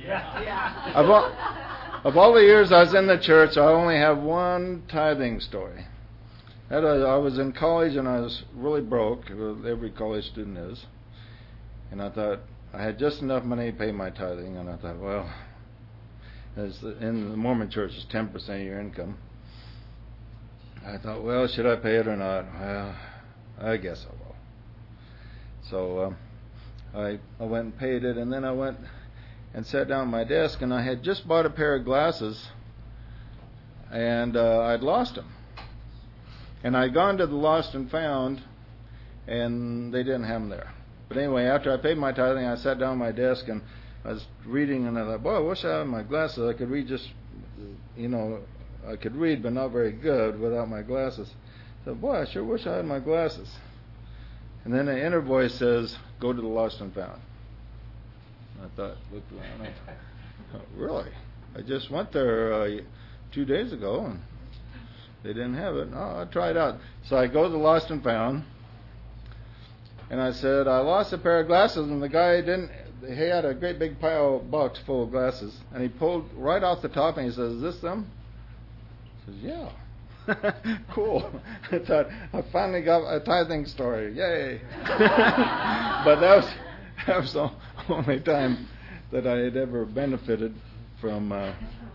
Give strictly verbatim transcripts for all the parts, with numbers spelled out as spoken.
Yeah. Of all, of all the years I was in the church, I only have one tithing story. That I, I was in college and I was really broke. Every college student is. And I thought, I had just enough money to pay my tithing. And I thought, well, as the, in the Mormon church, it's ten percent of your income. I thought, well, should I pay it or not? Well, I guess I will. So um, I, I went and paid it, and then I went and sat down at my desk, and I had just bought a pair of glasses, and uh, I'd lost them. And I'd gone to the Lost and Found, and they didn't have them there. But anyway, after I paid my tithing, I sat down at my desk, and I was reading, and I thought, boy, I wish I had my glasses. I could read just, you know, I could read, but not very good without my glasses. So, boy, I sure wish I had my glasses. And then an inner voice says, go to the Lost and Found. And I thought, looked around, I thought, oh, really? I just went there uh, two days ago, and they didn't have it. Oh, I'll try it out. So I go to the Lost and Found, and I said, I lost a pair of glasses, and the guy didn't, he had a great big pile box full of glasses, and he pulled right off the top, and he says, is this them? I says, yeah. Cool. I thought, I finally got a tithing story. Yay. But that was, that was the only time that I had ever benefited from. Uh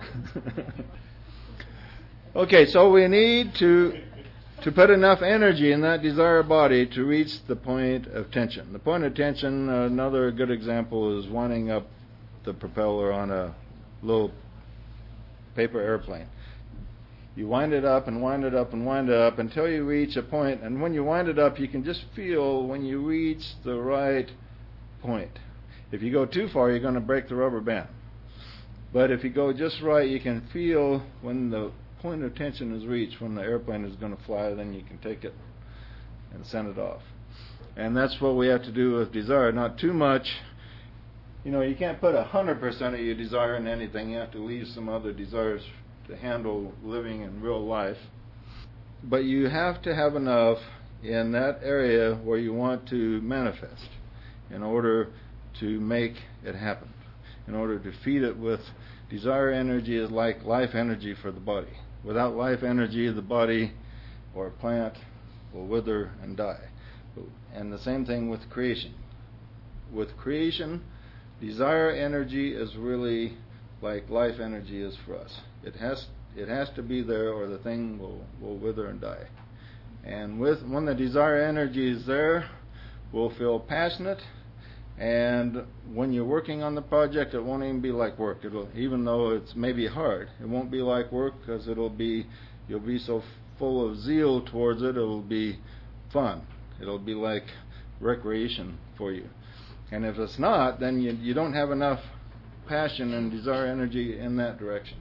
okay, so we need to to put enough energy in that desire body to reach the point of tension. The point of tension, uh, another good example is winding up the propeller on a little paper airplane. You wind it up and wind it up and wind it up until you reach a point, and when you wind it up, you can just feel when you reach the right point. If you go too far, you're going to break the rubber band. But if you go just right, you can feel when the point of tension is reached, when the airplane is going to fly, then you can take it and send it off. And that's what we have to do with desire. Not too much. You know, you can't put one hundred percent of your desire in anything. You have to leave some other desires to handle living in real life. But you have to have enough in that area where you want to manifest in order to make it happen. In order to feed it with desire energy is like life energy for the body. Without life energy, the body or a plant will wither and die. And the same thing with creation. With creation, desire energy is really like life energy is for us. It has it has to be there, or the thing will, will wither and die. And with when the desire energy is there, we'll feel passionate. And when you're working on the project, it won't even be like work. It'll, even though it's maybe hard, it won't be like work because it'll be you'll be so full of zeal towards it. It'll be fun. It'll be like recreation for you. And if it's not, then you you don't have enough passion and desire energy in that direction.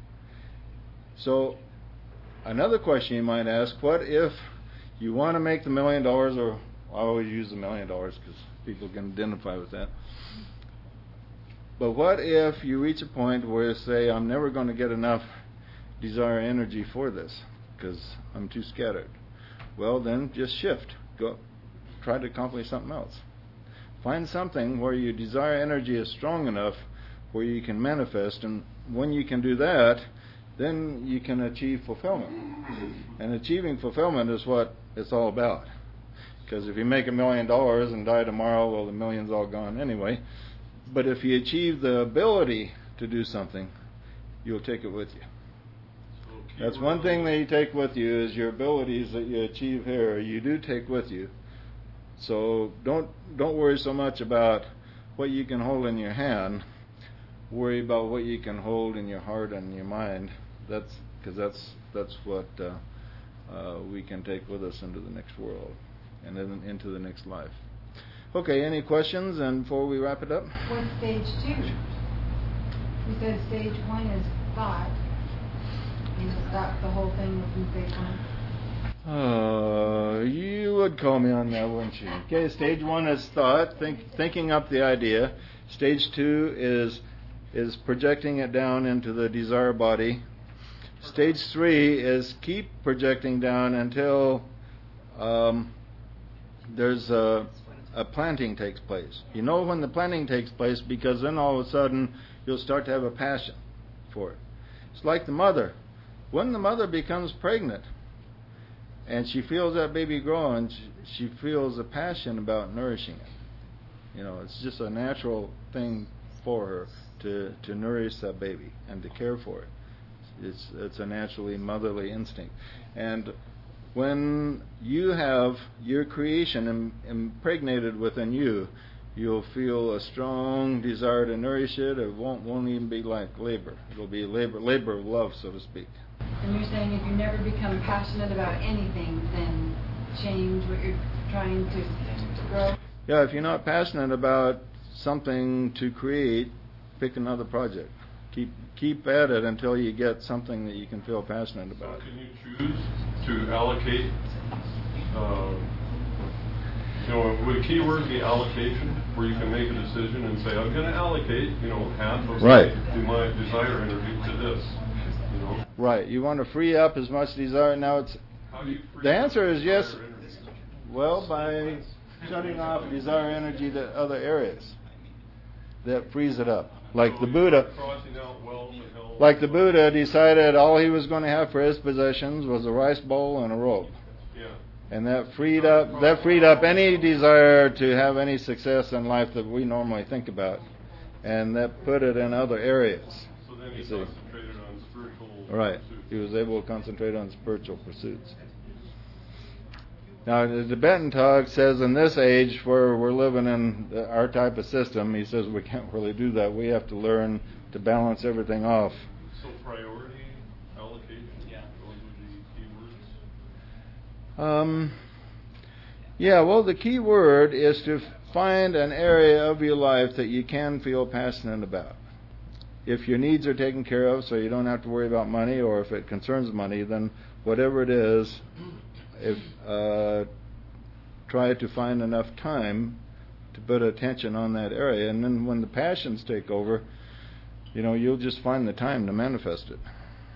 So another question you might ask, what if you want to make the million dollars, or I always use the million dollars because people can identify with that. But what if you reach a point where you say, I'm never going to get enough desire energy for this because I'm too scattered? Well, then just shift. Go try to accomplish something else. Find something where your desire energy is strong enough where you can manifest, and when you can do that, then you can achieve fulfillment. And achieving fulfillment is what it's all about. Because if you make a million dollars and die tomorrow, well, the million's all gone anyway. But if you achieve the ability to do something, you'll take it with you. Okay, That's one thing that you take with you is your abilities that you achieve here, you do take with you. So don't don't worry so much about what you can hold in your hand. Worry about what you can hold in your heart and your mind. That's because that's that's what uh, uh, we can take with us into the next world and then into the next life. Okay, any questions? And before we wrap it up, what's stage two? You said stage one is thought. You stop the whole thing within stage one. Uh, you would call me on that, wouldn't you? Okay, stage one is thought, think, thinking up the idea. Stage two is is projecting it down into the desire body. Stage three is keep projecting down until um, there's a a planting takes place. You know when the planting takes place because then all of a sudden you'll start to have a passion for it. It's like the mother. When the mother becomes pregnant and she feels that baby growing, she, she feels a passion about nourishing it. You know, it's just a natural thing for her to, to nourish that baby and to care for it. It's, it's a naturally motherly instinct. And when you have your creation im- impregnated within you, you'll feel a strong desire to nourish it. It won't, won't even be like labor. It'll be labor, labor of love, so to speak. And you're saying if you never become passionate about anything, then change what you're trying to, to grow? Yeah, if you're not passionate about something to create, pick another project. Keep keep at it until you get something that you can feel passionate about. So can you choose to allocate, uh, you know, would a key word be allocation, where you can make a decision and say, I'm going to allocate, you know, half of right. my, my desire energy to this, you know? Right. You want to free up as much desire. Now, it's How do you free the up answer is yes. energy? Well, by shutting off desire energy to other areas that frees it up. Like so the Buddha, like the Buddha decided all he was going to have for his possessions was a rice bowl and a robe, yeah. and that freed up that freed up any desire to have any success in life that we normally think about, and that put it in other areas. So then he concentrated on spiritual right. pursuits. He was able to concentrate on spiritual pursuits. Now, the Tibetan talk says in this age where we're living in our type of system, he says we can't really do that. We have to learn to balance everything off. So priority, allocation, yeah. Those would be key words? Um, yeah, well, the key word is to find an area of your life that you can feel passionate about. If your needs are taken care of so you don't have to worry about money, or if it concerns money, then whatever it is, if uh, try to find enough time to put attention on that area, and then when the passions take over, you know, you'll just find the time to manifest it.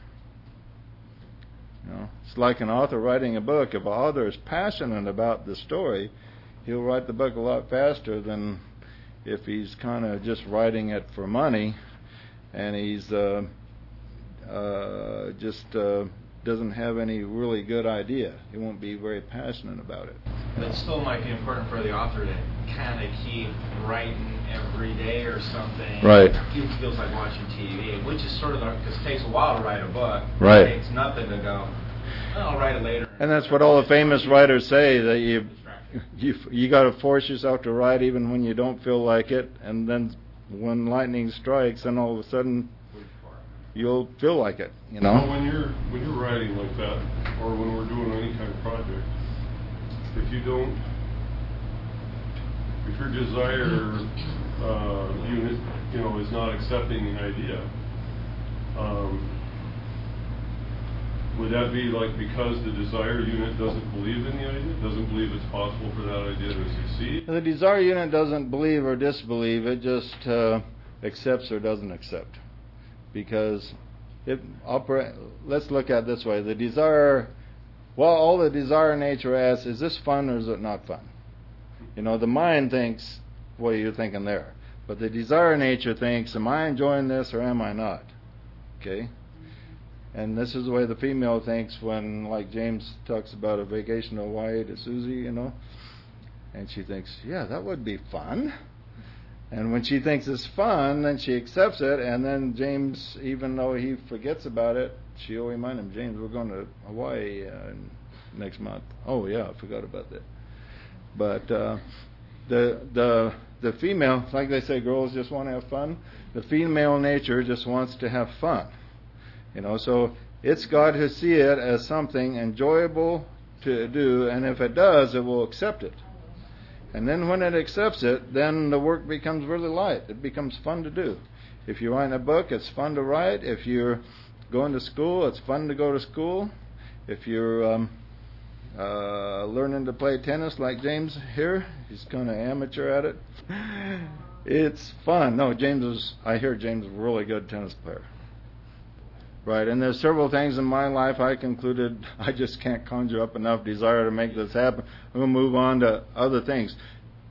You know, it's like an author writing a book. If an author is passionate about the story, he'll write the book a lot faster than if he's kind of just writing it for money, and he's uh, uh, just uh, doesn't have any really good idea. He won't be very passionate about it. But it still might be important for the author to kind of keep writing every day or something. Right. It feels like watching T V, which is sort of because it takes a while to write a book. Right. It takes nothing to go, oh, I'll write it later. And that's what all the famous writers say, that you you you got to force yourself to write even when you don't feel like it, and then when lightning strikes, then all of a sudden you'll feel like it, you know. Well, when you're when you're writing like that, or when we're doing any kind of project, if you don't, if your desire uh, unit, you know, is not accepting the idea, um, would that be like because the desire unit doesn't believe in the idea, doesn't believe it's possible for that idea to succeed? The desire unit doesn't believe or disbelieve; it just uh, accepts or doesn't accept. Because it opera- let's look at it this way: the desire, well, all the desire nature asks, is this fun or is it not fun? You know, the mind thinks, what are you thinking there? But the desire nature thinks, am I enjoying this or am I not? Okay? And this is the way the female thinks when, like James talks about a vacation to Hawaii to Susie, you know, and she thinks, yeah, that would be fun. And when she thinks it's fun, then she accepts it, and then James, even though he forgets about it, she'll remind him, James, we're going to Hawaii uh, next month. Oh, yeah, I forgot about that. But uh, the the the female, like they say, girls just want to have fun. The female nature just wants to have fun. You know, so it's got to see it as something enjoyable to do, and if it does, it will accept it. And then when it accepts it, then the work becomes really light. It becomes fun to do. If you're writing a book, it's fun to write. If you're going to school, it's fun to go to school. If you're um, uh, learning to play tennis like James here, he's kind of amateur at it, it's fun. No, James is, I hear James is a really good tennis player. Right, and there's several things in my life I concluded I just can't conjure up enough desire to make this happen. I'm going to move on to other things.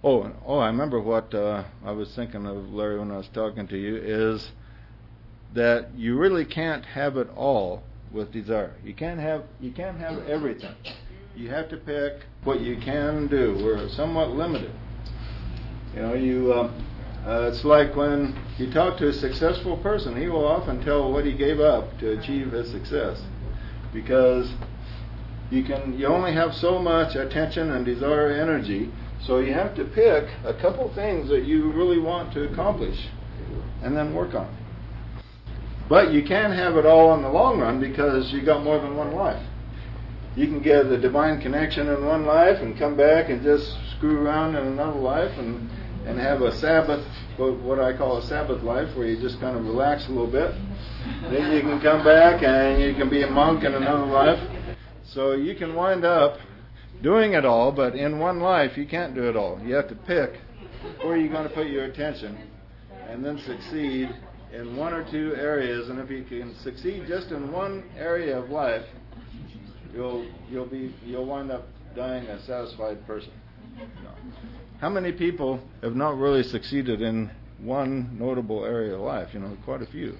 Oh, oh, I remember what uh, I was thinking of, Larry, when I was talking to you, is that you really can't have it all with desire. You can't have you can't have everything. You have to pick what you can do. We're somewhat limited. You know, you uh, uh, it's like when you talk to a successful person, he will often tell what he gave up to achieve his success, because you can you only have so much attention and desire energy. So you have to pick a couple things that you really want to accomplish and then work on. But you can have it all in the long run because you got more than one life. You can get the divine connection in one life and come back and just screw around in another life and, and have a Sabbath, what I call a Sabbath life, where you just kind of relax a little bit. Then you can come back and you can be a monk in another life. So you can wind up doing it all, but in one life you can't do it all. You have to pick where you're going to put your attention and then succeed in one or two areas. And if you can succeed just in one area of life, you'll you'll be you'll wind up dying a satisfied person. How many people have not really succeeded in one notable area of life? You know, quite a few.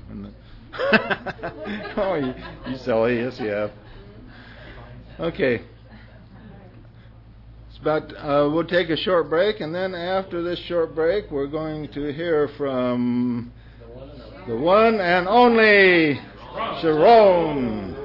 Oh, you, you silly. Yes, you have. Okay. But uh, we'll take a short break, and then after this short break, we're going to hear from the one and only Sharon.